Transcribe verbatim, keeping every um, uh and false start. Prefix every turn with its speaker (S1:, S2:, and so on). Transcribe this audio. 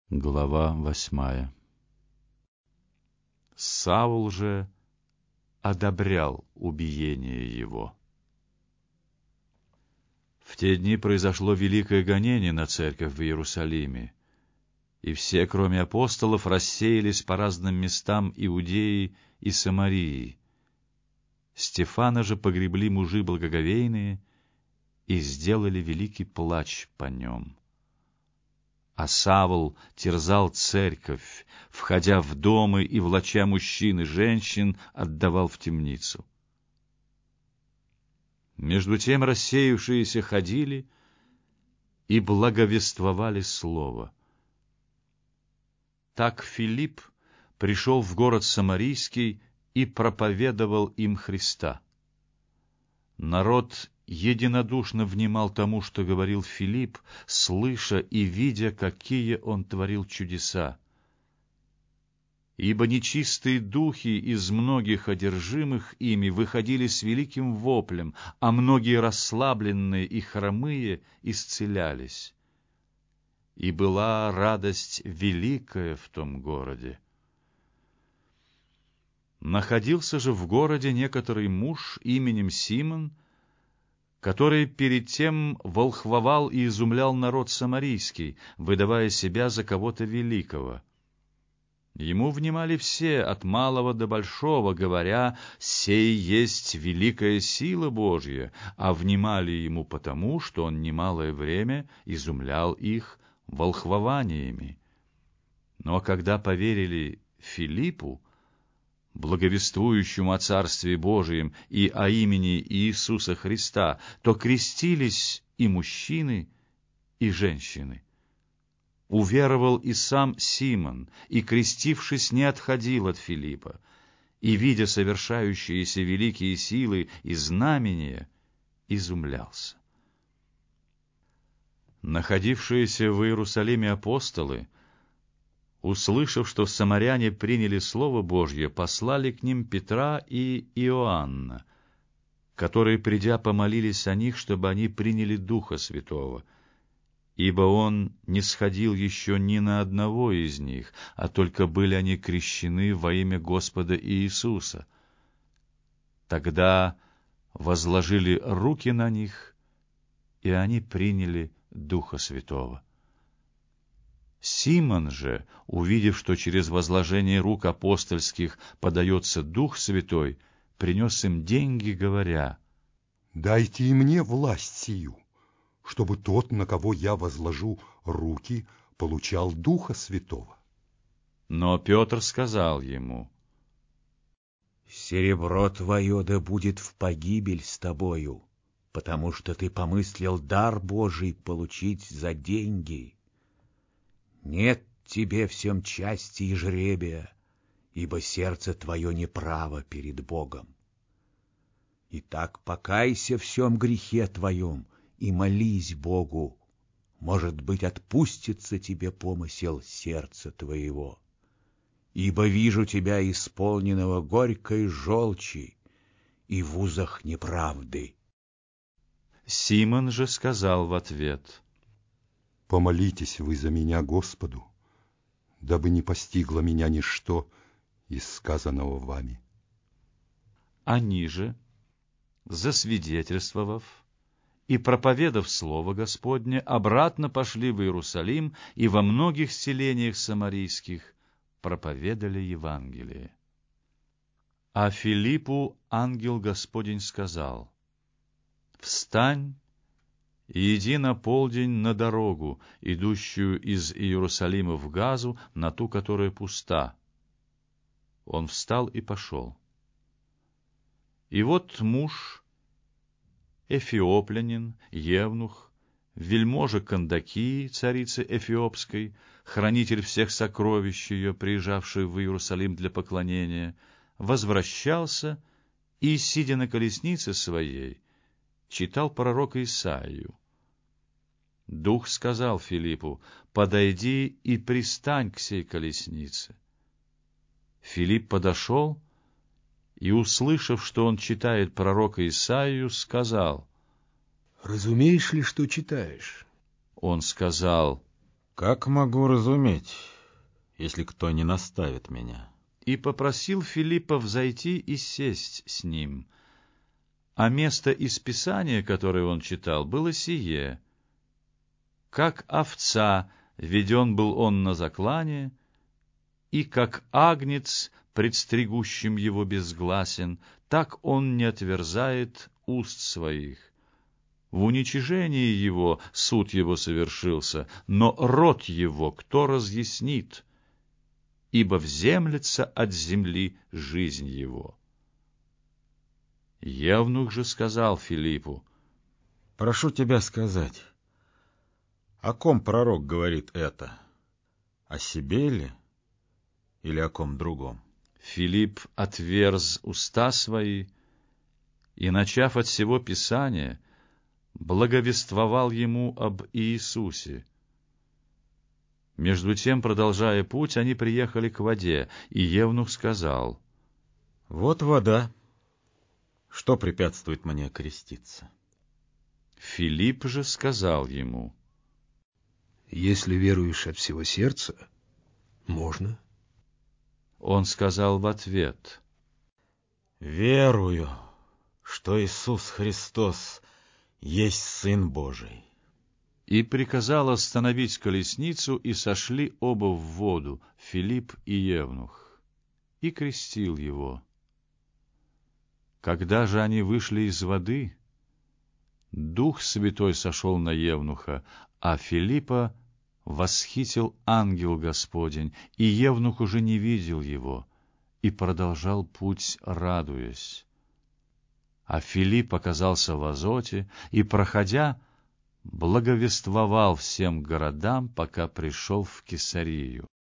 S1: Глава восьмая. Саул же одобрял убиение его. В те дни произошло великое гонение на церковь в Иерусалиме, и все, кроме апостолов, рассеялись по разным местам Иудеи и Самарии. Стефана же погребли мужи благоговейные и сделали великий плач по нем. А Савл терзал церковь, входя в домы и, влача мужчин и женщин, отдавал в темницу. Между тем рассеявшиеся ходили и благовествовали слово. Так Филипп пришел в город Самарийский и проповедовал им Христа. Народ единодушно внимал тому, что говорил Филипп, слыша и видя, какие он творил чудеса. Ибо нечистые духи из многих одержимых ими выходили с великим воплем, а многие расслабленные и хромые исцелялись. И была радость великая в том городе. Находился же в городе некоторый муж именем Симон, который перед тем волхвовал и изумлял народ самарийский, выдавая себя за кого-то великого. Ему внимали все, от малого до большого, говоря: «Сей есть великая сила Божья», а внимали ему потому, что он немалое время изумлял их волхвованиями. Но когда поверили Филиппу, благовествующему о Царстве Божием и о имени Иисуса Христа, то крестились и мужчины, и женщины. Уверовал и сам Симон, и, крестившись, не отходил от Филиппа, и, видя совершающиеся великие силы и знамения, изумлялся. Находившиеся в Иерусалиме апостолы, услышав, что самаряне приняли Слово Божье, послали к ним Петра и Иоанна, которые, придя, помолились о них, чтобы они приняли Духа Святого, ибо Он не сходил еще ни на одного из них, а только были они крещены во имя Господа Иисуса. Тогда возложили руки на них, и они приняли Духа Святого. Симон же, увидев, что через возложение рук апостольских подается Дух Святой, принес им деньги, говоря:
S2: «Дайте и мне власть сию, чтобы тот, на кого я возложу руки, получал Духа Святого».
S1: Но Петр сказал ему:
S3: «Серебро твое да будет в погибель с тобою, потому что ты помыслил дар Божий получить за деньги. Нет тебе в сем части и жребия, ибо сердце твое неправо перед Богом. Итак, покайся в сем грехе твоем и молись Богу, может быть, отпустится тебе помысел сердца твоего. Ибо вижу тебя исполненного горькой желчи и в узах неправды».
S1: Симон же сказал в ответ:
S2: «Помолитесь вы за меня Господу, дабы не постигло меня ничто из сказанного вами».
S1: Они же, засвидетельствовав и проповедав Слово Господне, обратно пошли в Иерусалим и во многих селениях самарийских проповедали Евангелие. А Филиппу ангел Господень сказал: «Встань и иди на полдень на дорогу, идущую из Иерусалима в Газу, на ту, которая пуста». Он встал и пошел. И вот муж, эфиоплянин, евнух, вельможа Кандакии, царицы Эфиопской, хранитель всех сокровищ ее, приезжавший в Иерусалим для поклонения, возвращался и, сидя на колеснице своей, читал пророка Исаию. Дух сказал Филиппу: «Подойди и пристань к сей колеснице». Филипп подошел и, услышав, что он читает пророка Исаию, сказал:
S3: «Разумеешь ли, что читаешь?»
S1: Он сказал:
S4: Как могу разуметь, если кто не наставит меня?
S1: И попросил Филиппа взойти и сесть с ним. А место из Писания, которое он читал, было сие: «Как овца веден был он на заклание, и как агнец, пред стригущим его безгласен, так он не отверзает уст своих. В уничижении его суд его совершился, но род его кто разъяснит? Ибо вземлется от земли жизнь его». Евнух же сказал Филиппу:
S4: Прошу тебя сказать, о ком пророк говорит это? О себе ли или о ком другом?
S1: Филипп отверз уста свои и, начав от всего Писания, благовествовал ему об Иисусе. Между тем, продолжая путь, они приехали к воде, и Евнух сказал:
S4: Вот вода. Что препятствует мне креститься?
S1: Филипп же сказал ему:
S5: Если веруешь от всего сердца, можно.
S1: Он сказал в ответ:
S4: Верую, что Иисус Христос есть Сын Божий.
S1: И приказал остановить колесницу, и сошли оба в воду, Филипп и Евнух, и крестил его. Когда же они вышли из воды, Дух Святой сошел на Евнуха, а Филиппа восхитил ангел Господень, и Евнух уже не видел его, и продолжал путь, радуясь. А Филипп оказался в Азоте, и, проходя, благовествовал всем городам, пока пришел в Кесарию.